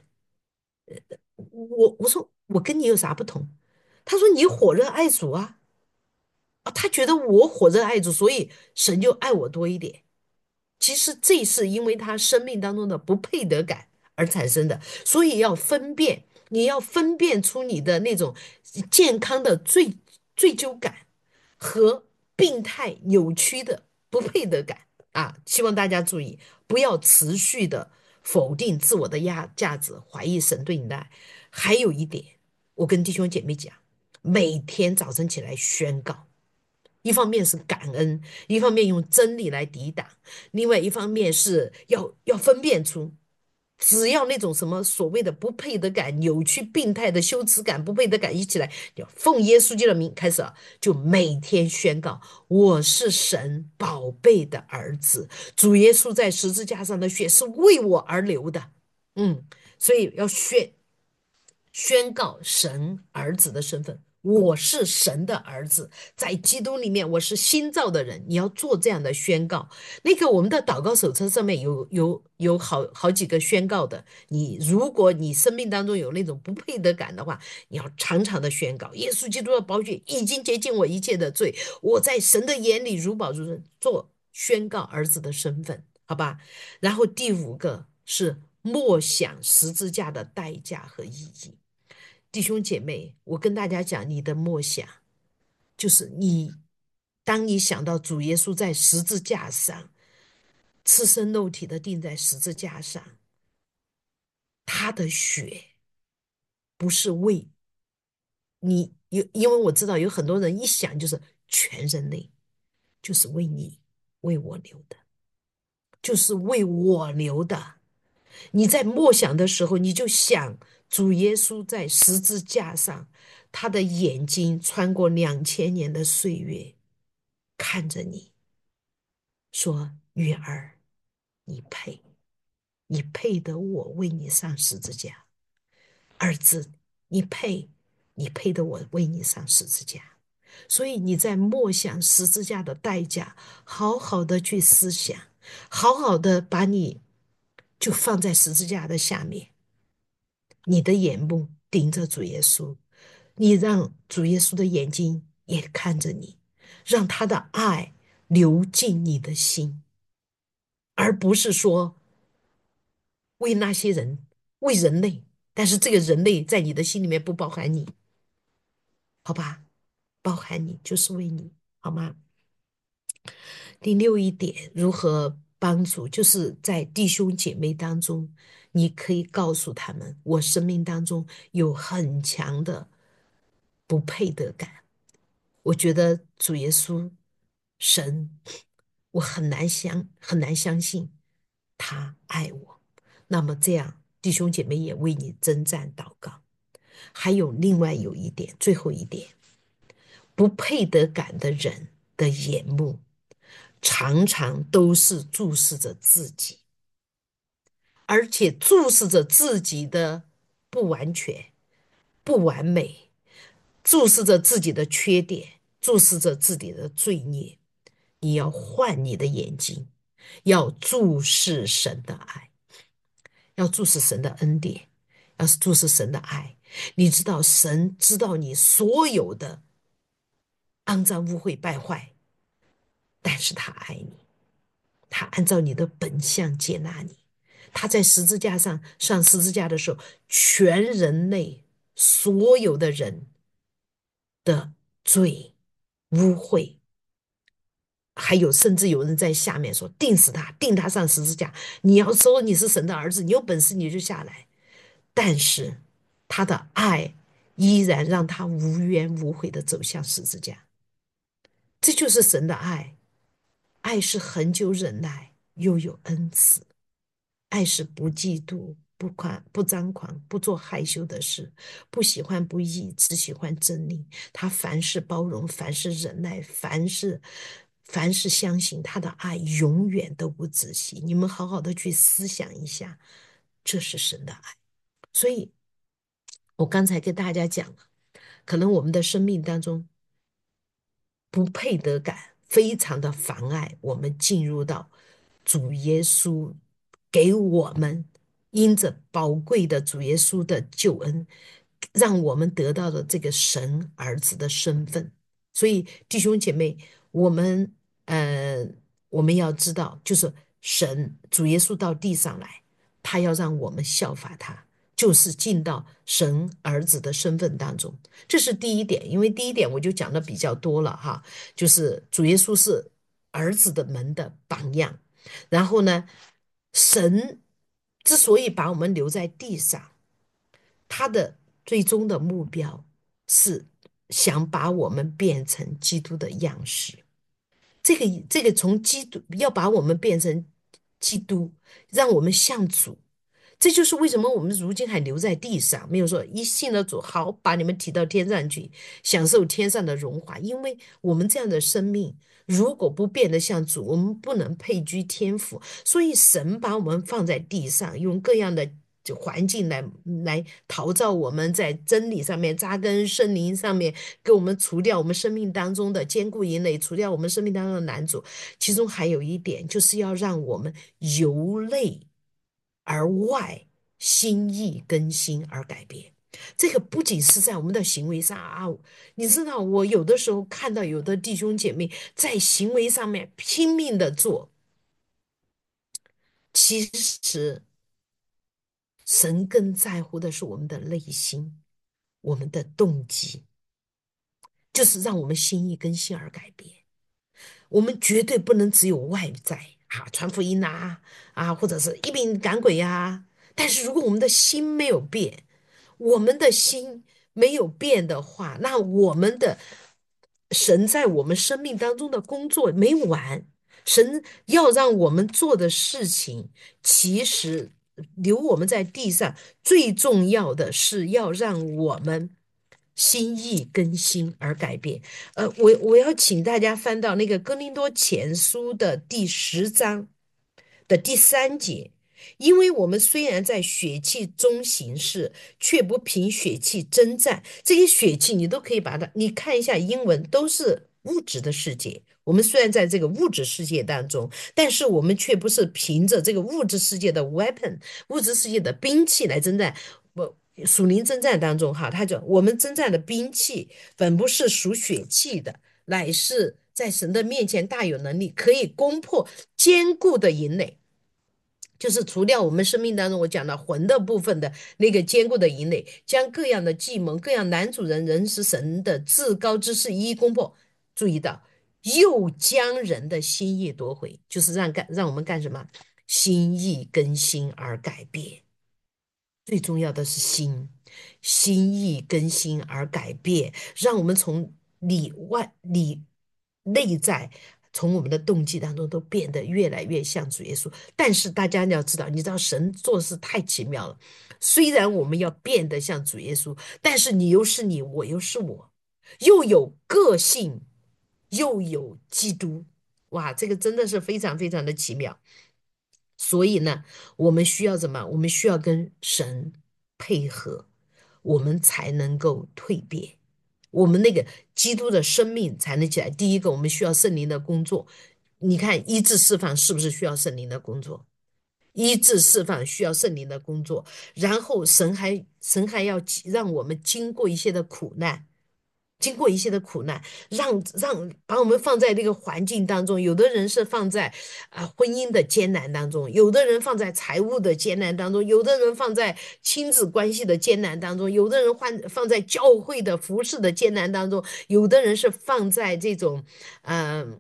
我说我跟你有啥不同？他说你火热爱主啊，他觉得我火热爱主，所以神就爱我多一点。其实这是因为他生命当中的不配得感而产生的，所以要分辨，你要分辨出你的那种健康的罪疚感和病态扭曲的不配得感啊！希望大家注意，不要持续的否定自我的价值，怀疑神对你的爱。还有一点，我跟弟兄姐妹讲，每天早晨起来宣告。一方面是感恩，一方面用真理来抵挡，另外一方面是要分辨出，只要那种什么所谓的不配得感、扭曲、病态的羞耻感、不配得感一起来，要奉耶稣基督的名开始啊，就每天宣告我是神宝贝的儿子，主耶稣在十字架上的血是为我而流的，所以要宣告神儿子的身份，我是神的儿子，在基督里面我是新造的人。你要做这样的宣告。那个我们的祷告手册上面有好几个宣告的。如果你生命当中有那种不配得感的话，你要常常的宣告，耶稣基督的宝血已经洁净我一切的罪，我在神的眼里如宝如珍，做宣告儿子的身份，好吧？然后第五个是默想十字架的代价和意义。弟兄姐妹，我跟大家讲，你的默想就是当你想到主耶稣在十字架上赤身露体的钉在十字架上，他的血不是为你因为我知道有很多人一想就是全人类，就是为你为我流的，就是为我流的。你在默想的时候，你就想主耶稣在十字架上，他的眼睛穿过2000年的岁月，看着你说：“女儿，你配，你配得我为你上十字架；儿子，你配，你配得我为你上十字架。”所以你在默想十字架的代价，好好的去思想，好好的把你就放在十字架的下面，你的眼目盯着主耶稣，你让主耶稣的眼睛也看着你，让他的爱流进你的心，而不是说为那些人，为人类，但是这个人类在你的心里面不包含你，好吧？包含你就是为你，好吗？第六一点，如何帮助？就是在弟兄姐妹当中，你可以告诉他们，我生命当中有很强的不配得感。我觉得主耶稣、神，我很难相信他爱我。那么这样，弟兄姐妹也为你征战祷告。还有另外有一点，最后一点，不配得感的人的眼目常常都是注视着自己，而且注视着自己的不完全、不完美，注视着自己的缺点，注视着自己的罪孽。你要换你的眼睛，要注视神的爱，要注视神的恩典，要是注视神的爱。你知道，神知道你所有的肮脏、污秽、败坏，但是他爱你。他按照你的本相接纳你。他在十字架上十字架的时候，全人类所有的人的罪、污秽，还有甚至有人在下面说钉死他，钉他上十字架。你要说你是神的儿子，你有本事你就下来。但是他的爱依然让他无怨无悔的走向十字架。这就是神的爱。爱是恒久忍耐，又有恩慈。爱是不嫉妒、不张狂、不做害羞的事，不喜欢不义，只喜欢真理。他凡事包容，凡事忍耐，凡事相信，他的爱永远都不止息。你们好好的去思想一下，这是神的爱。所以，我刚才跟大家讲了，可能我们的生命当中不配得感非常的妨碍我们进入到主耶稣给我们因着宝贵的主耶稣的救恩，让我们得到了这个神儿子的身份。所以弟兄姐妹，我们呃，我们要知道，就是神主耶稣到地上来，他要让我们效法他，就是进到神儿子的身份当中。这是第一点，因为第一点我就讲的比较多了哈，就是主耶稣是儿子的门的榜样。然后呢，神之所以把我们留在地上，他的最终的目标是想把我们变成基督的样式。这个从基督要把我们变成基督，让我们像主。这就是为什么我们如今还留在地上，没有说一信了主，好把你们提到天上去，享受天上的荣华。因为我们这样的生命，如果不变得像主，我们不能配居天父。所以神把我们放在地上，用各样的环境来陶造我们，在真理上面扎根，圣灵上面给我们除掉我们生命当中的坚固营垒，除掉我们生命当中的难阻。其中还有一点，就是要让我们由内而外心意更新而改变。这个不仅是在我们的行为上啊，你知道，我有的时候看到有的弟兄姐妹在行为上面拼命的做，其实神更在乎的是我们的内心，我们的动机，就是让我们心意更新而改变。我们绝对不能只有外在啊，传福音或者是一并赶鬼呀。但是如果我们的心没有变，我们的心没有变的话，那我们的神在我们生命当中的工作没完。神要让我们做的事情，其实留我们在地上，最重要的是要让我们心意更新而改变。我要请大家翻到那个哥林多前书的第10章的第3节。因为我们虽然在血气中行事，却不凭血气征战。这些血气你都可以把它，你看一下英文，都是物质的世界。我们虽然在这个物质世界当中，但是我们却不是凭着这个物质世界的 weapon、物质世界的兵器来征战。不，属灵征战当中，哈，他讲我们征战的兵器本不是属血气的，乃是在神的面前大有能力，可以攻破坚固的营垒。就是除掉我们生命当中我讲的魂的部分的那个坚固的营垒，将各样的计谋、各样男主人人是神的至高之事一一攻破。注意到，又将人的心意夺回，就是让我们干什么？心意更新而改变。最重要的是心意更新而改变，让我们从里内在，从我们的动机当中都变得越来越像主耶稣。但是大家要知道，你知道神做事太奇妙了。虽然我们要变得像主耶稣，但是你又是你，我又是我，又有个性，又有基督。哇，这个真的是非常非常的奇妙。所以呢，我们需要什么？我们需要跟神配合，我们才能够蜕变，我们那个基督的生命才能起来。第一个，我们需要圣灵的工作。你看，医治释放是不是需要圣灵的工作？医治释放需要圣灵的工作，然后神还要让我们经过一些的苦难。经过一些的苦难，让把我们放在这个环境当中，有的人是放在婚姻的艰难当中，有的人放在财务的艰难当中，有的人放在亲子关系的艰难当中，有的人放在教会的服饰的艰难当中，有的人是放在这种嗯、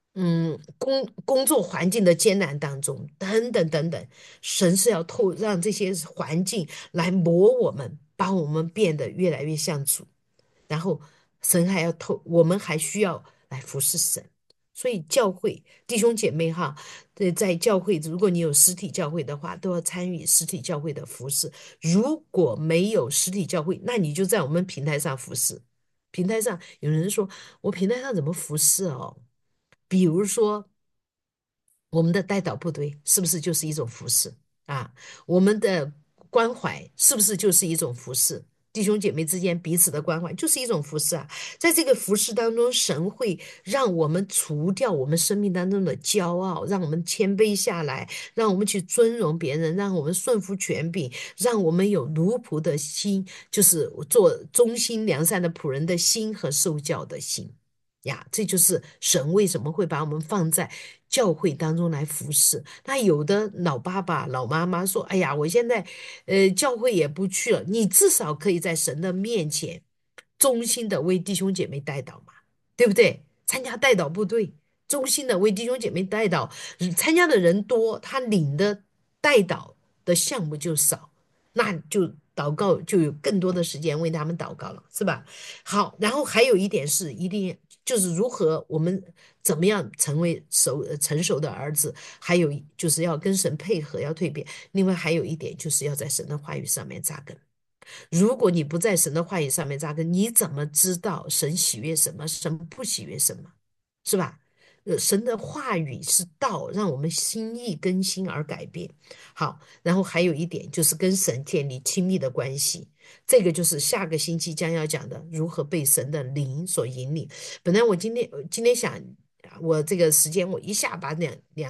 工作环境的艰难当中，等等等等。神是要让这些环境来磨我们，把我们变得越来越像主。然后神还要我们还需要来服侍神。所以教会弟兄姐妹哈，在教会，如果你有实体教会的话，都要参与实体教会的服侍。如果没有实体教会，那你就在我们平台上服侍。平台上有人说，我平台上怎么服侍哦？比如说我们的带导部队是不是就是一种服侍啊？我们的关怀是不是就是一种服侍？弟兄姐妹之间彼此的关怀就是一种服侍啊。在这个服侍当中，神会让我们除掉我们生命当中的骄傲，让我们谦卑下来，让我们去尊荣别人，让我们顺服权柄，让我们有奴仆的心，就是做忠心良善的仆人的心和受教的心。呀，这就是神为什么会把我们放在教会当中来服侍。那有的老爸爸、老妈妈说：“哎呀，我现在教会也不去了。”你至少可以在神的面前忠心的为弟兄姐妹带祷嘛，对不对？参加带祷部队，忠心的为弟兄姐妹带祷，参加的人多，他领的带祷的项目就少，那就祷告就有更多的时间为他们祷告了，是吧？好，然后还有一点是，一定就是如何我们怎么样成为成熟的儿子，还有就是要跟神配合，要蜕变。另外还有一点就是要在神的话语上面扎根。如果你不在神的话语上面扎根，你怎么知道神喜悦什么，神不喜悦什么，是吧？神的话语是道，让我们心意更新而改变。好，然后还有一点就是跟神建立亲密的关系，这个就是下个星期将要讲的，如何被神的灵所引领。本来我今天想，我这个时间我一下把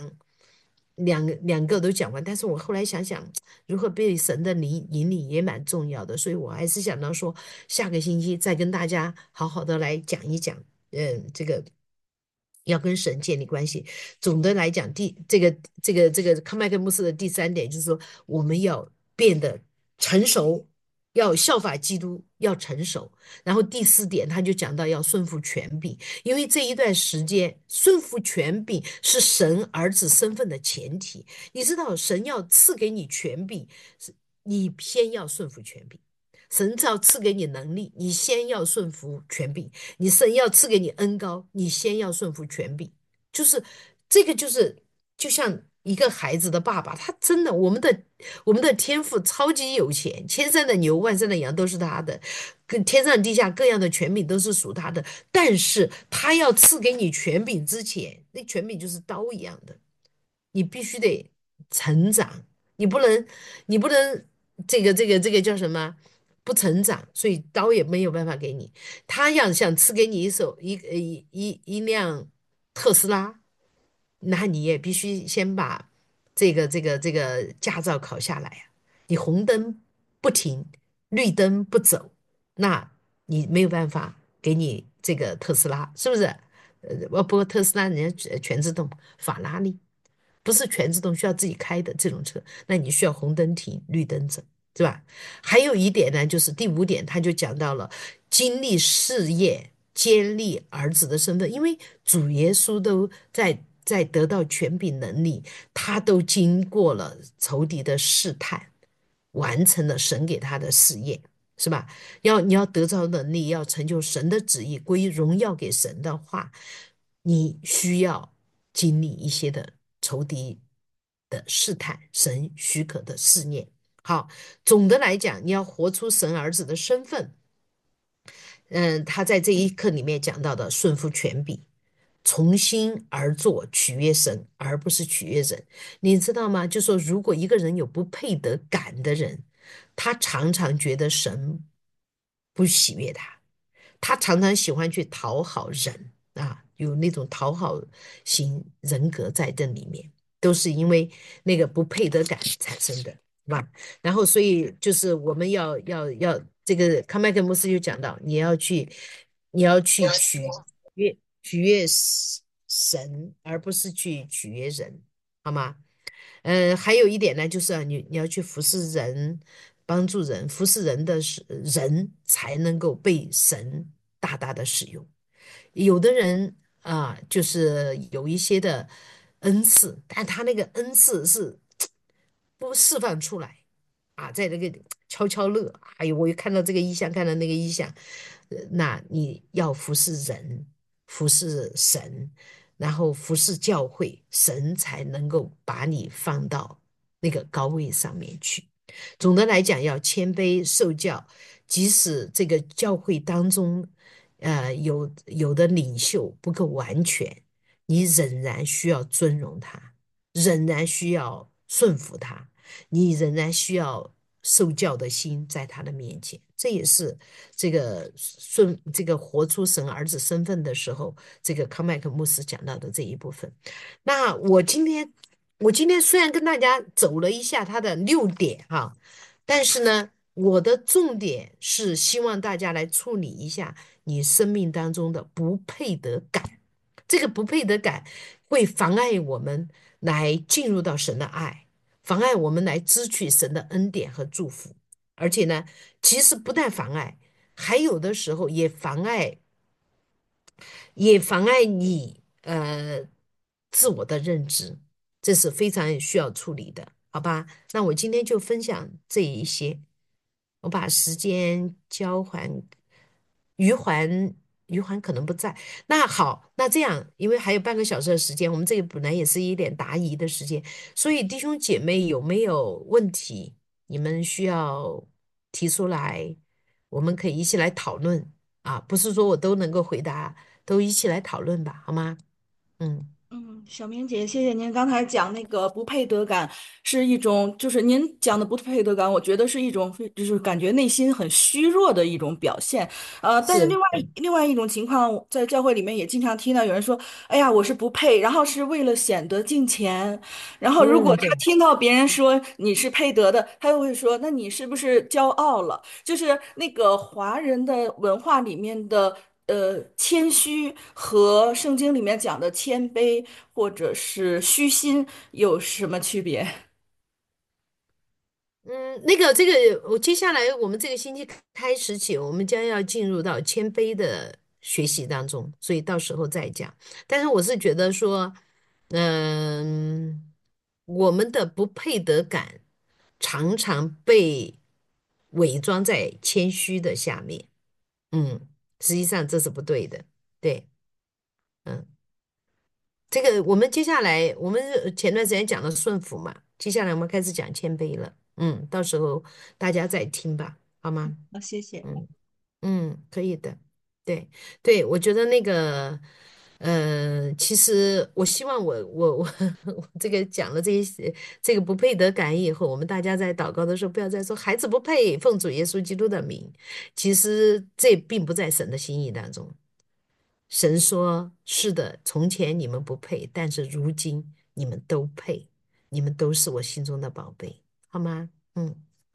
两个都讲完，但是我后来想想，如何被神的灵引领也蛮重要的，所以我还是想到说，下个星期再跟大家好好的来讲一讲，这个要跟神建立关系。总的来讲，这个康麦克牧师的第三点就是说，我们要变得成熟，要效法基督，要成熟。然后第四点，他就讲到要顺服权柄。因为这一段时间顺服权柄是神儿子身份的前提。你知道，神要赐给你权柄，是你先要顺服权柄。神要赐给你能力，你先要顺服权柄；神要赐给你恩高，你先要顺服权柄。就是这个，就像一个孩子的爸爸，他真的，我们的天父超级有钱，千山的牛，万山的羊都是他的，跟天上地下各样的权柄都是属他的。但是他要赐给你权柄之前，那权柄就是刀一样的，你必须得成长，你不能，这个叫什么？ 不成长，所以刀也没有办法给你。他要想赐给你一辆特斯拉，那你也必须先把这个驾照考下来呀。你红灯不停，绿灯不走，那你没有办法给你这个特斯拉，是不是？不过特斯拉人家全自动，法拉利不是全自动，需要自己开的这种车，那你需要红灯停，绿灯走，是吧？还有一点呢，就是第五点，他就讲到了经历事业、建立儿子的身份，因为主耶稣都在得到权柄能力，他都经过了仇敌的试探，完成了神给他的事业，是吧？你要得着能力，要成就神的旨意，归荣耀给神的话，你需要经历一些的仇敌的试探，神许可的试验。好，总的来讲，你要活出神儿子的身份。他在这一课里面讲到的顺服权柄，从心而做，取悦神，而不是取悦人。你知道吗？就说如果一个人有不配得感的人，他常常觉得神不喜悦他，他常常喜欢去讨好人啊，有那种讨好型人格在这里面，都是因为那个不配得感产生的，是吧？然后，所以就是我们要这个康麦克牧师就讲到，你要去取悦神，而不是去取悦人，好吗？还有一点呢，就是你要去服侍人，帮助人，服侍人的是人才能够被神大大的使用。有的人啊，就是有一些的恩赐，但他那个恩赐是不释放出来啊，在那个悄悄乐。哎呦，我又看到这个意象，看到那个意象，那你要服侍人，服侍神，然后服侍教会，神才能够把你放到那个高位上面去。总的来讲，要谦卑受教，即使这个教会当中，有的领袖不够完全，你仍然需要尊荣他，仍然需要顺服他，你仍然需要受教的心在他的面前。这也是这个活出神儿子身份的时候，这个康麦克牧师讲到的这一部分。那我今天虽然跟大家走了一下他的6点哈，但是呢，我的重点是希望大家来处理一下你生命当中的不配得感。这个不配得感会妨碍我们来进入到神的爱，妨碍我们来支取神的恩典和祝福。而且呢，其实不但妨碍，还有的时候也妨碍你自我的认知，这是非常需要处理的，好吧？那我今天就分享这一些，我把时间交还余环，余环可能不在。那好，那这样，因为还有半个小时的时间，我们这个本来也是一点答疑的时间，所以弟兄姐妹有没有问题，你们需要提出来，我们可以一起来讨论啊，不是说我都能够回答。都一起来讨论吧，好吗？嗯， 嗯，小明姐，谢谢您刚才讲那个不配得感是一种，就是您讲的不配得感，我觉得是一种就是感觉内心很虚弱的一种表现。但是另外是是， 另外一种情况，在教会里面也经常听到有人说，哎呀，我是不配，然后是为了显得敬虔。然后如果嗯， 他对， 听到别人说你是配得的，他又会说，那你是不是骄傲了？就是那个华人的文化里面的。谦虚和圣经里面讲的谦卑或者是虚心有什么区别？ 嗯，那个这个，我接下来我们这个星期开始起，我们将要进入到谦卑的学习当中，所以到时候再讲。但是我是觉得说，我们的不配得感常常被伪装在谦虚的下面，实际上这是不对的，对，嗯。这个我们接下来，我们前段时间讲了顺服嘛，接下来我们开始讲谦卑了。到时候大家再听吧，好吗？ 谢谢。 嗯可以的。对对，我觉得那个。 其实我希望我这个讲了这些这个不配得感以后，我们大家在祷告的时候不要再说孩子不配奉主耶稣基督的名。其实这并不在神的心意当中。神说：“是的，从前你们不配，但是如今你们都配，你们都是我心中的宝贝，好吗？”嗯，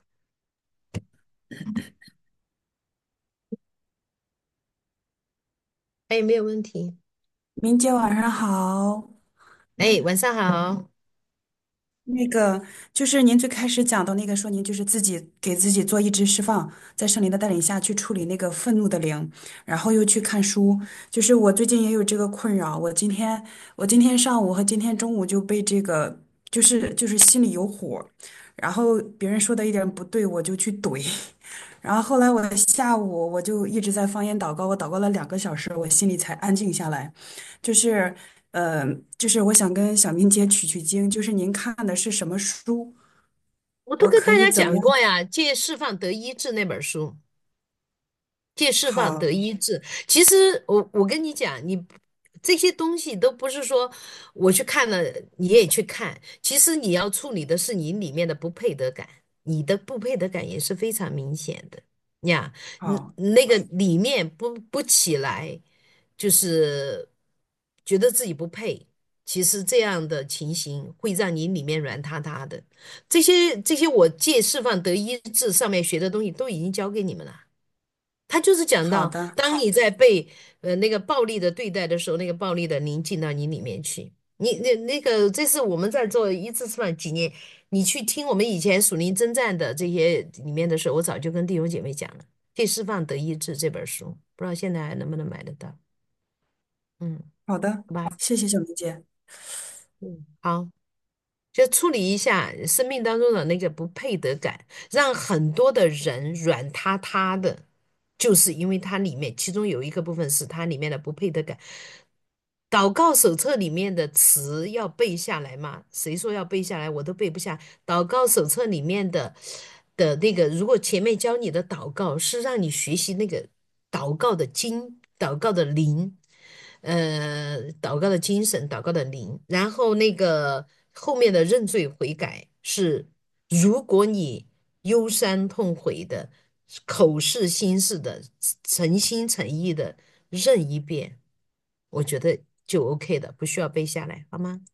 哎，没有问题。 明姐晚上好， 哎，晚上好。 那个就是您最开始讲到那个说您就是自己给自己做意志释放，在圣灵的带领下去处理那个愤怒的灵，然后又去看书。就是我最近也有这个困扰，我今天上午和今天中午就被这个就是心里有火，然后别人说的一点不对我就去怼，然后后来我下午我就一直在方言祷告，我祷告了2个小时，我心里才安静下来。就是，呃，就是我想跟小明姐取经，就是您看的是什么书， 我都我可跟大家以怎么样？ 讲过呀，《借释放得医治》那本书。借释放得好， 医治。其实我跟你讲，你这些东西都不是说我去看了你也去看，其实你要处理的是你里面的不配得感，你的不配得感也是非常明显的呀。 好， 那个里面不起来，就是觉得自己不配。其实这样的情形会让你里面软塌塌的。这些我借释放得医治上面学的东西都已经教给你们了。他就是讲到， 好的， 当你在被那个暴力的对待的时候，那个暴力的灵进到你里面去。那个，这是我们在做一次示范几年，你去听我们以前属灵征战的这些里面的时候，我早就跟弟兄姐妹讲了，《可以释放得医治》这本书，不知道现在还能不能买得到？嗯， 好的， 好吧， 谢谢小明姐。 嗯，好。就处理一下生命当中的那个不配得感，让很多的人软塌塌的，就是因为它里面其中有一个部分是它里面的不配得感。祷告手册里面的词要背下来嘛？谁说要背下来，我都背不下。祷告手册里面的那个，如果前面教你的祷告是让你学习那个祷告的经、祷告的灵。祷告的精神，祷告的灵，然后那个后面的认罪悔改是，如果你忧伤痛悔的，口是心是的，诚心诚意的认一遍，我觉得就 OK 的，不需要背下来，好吗？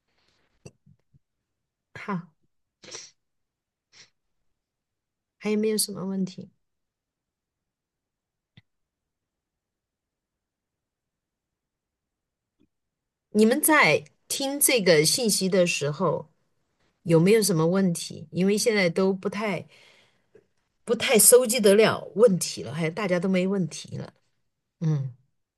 好，还有没有什么问题？你们在听这个信息的时候，有没有什么问题？因为现在都不太收集得了问题了，还大家都没问题了。嗯，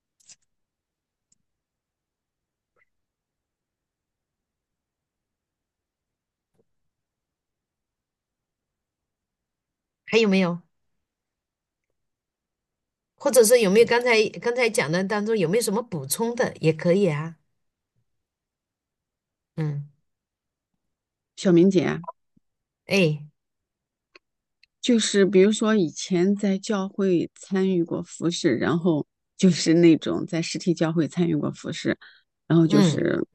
还有没有？或者是有没有刚才讲的当中有没有什么补充的，也可以啊。嗯， 小明姐啊， 哎， 就是比如说以前在教会参与过服饰，然后就是那种在实体教会参与过服饰，然后就嗯。 是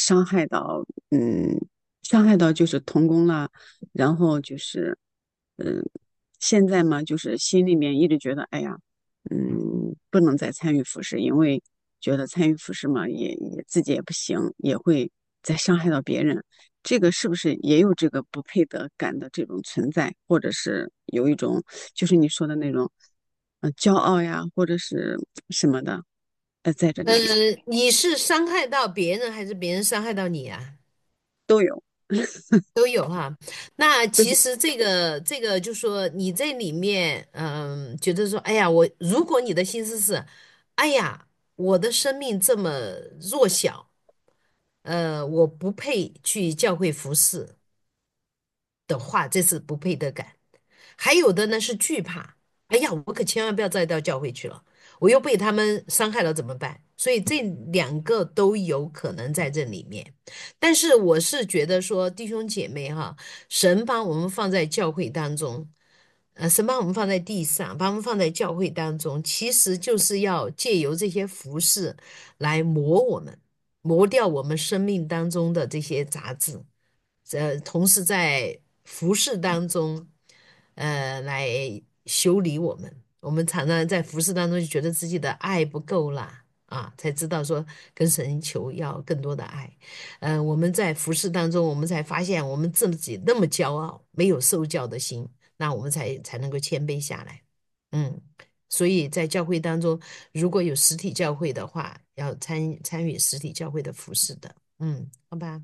伤害到就是童工了，然后就是嗯，现在嘛就是心里面一直觉得哎呀，不能再参与服饰，因为觉得参与服饰嘛也自己也不行，也会再伤害到别人。这个是不是也有这个不配得感的这种存在，或者是有一种就是你说的那种，骄傲呀，或者是什么的，在这里面你是伤害到别人还是别人伤害到你啊？ 都有， 都有哈。那就是。 其实这个就说你在里面，觉得说，哎呀，如果你的心思是，哎呀，我的生命这么弱小，我不配去教会服侍的话，这是不配得感。还有的呢是惧怕，哎呀，我可千万不要再到教会去了，我又被他们伤害了怎么办？所以这两个都有可能在这里面。但是我是觉得说，弟兄姐妹哈，神把我们放在教会当中。 神把我们放在地上，把我们放在教会当中，其实就是要借由这些服饰来磨我们，磨掉我们生命当中的这些杂质，同时在服饰当中，来修理我们。我们常常在服饰当中就觉得自己的爱不够啦，啊，才知道说跟神求要更多的爱。我们在服饰当中，我们才发现我们自己那么骄傲，没有受教的心。那我们才能够谦卑下来。嗯，所以在教会当中，如果有实体教会的话，要参与实体教会的服饰的。好吧，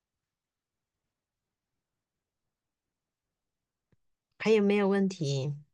还有没有问题？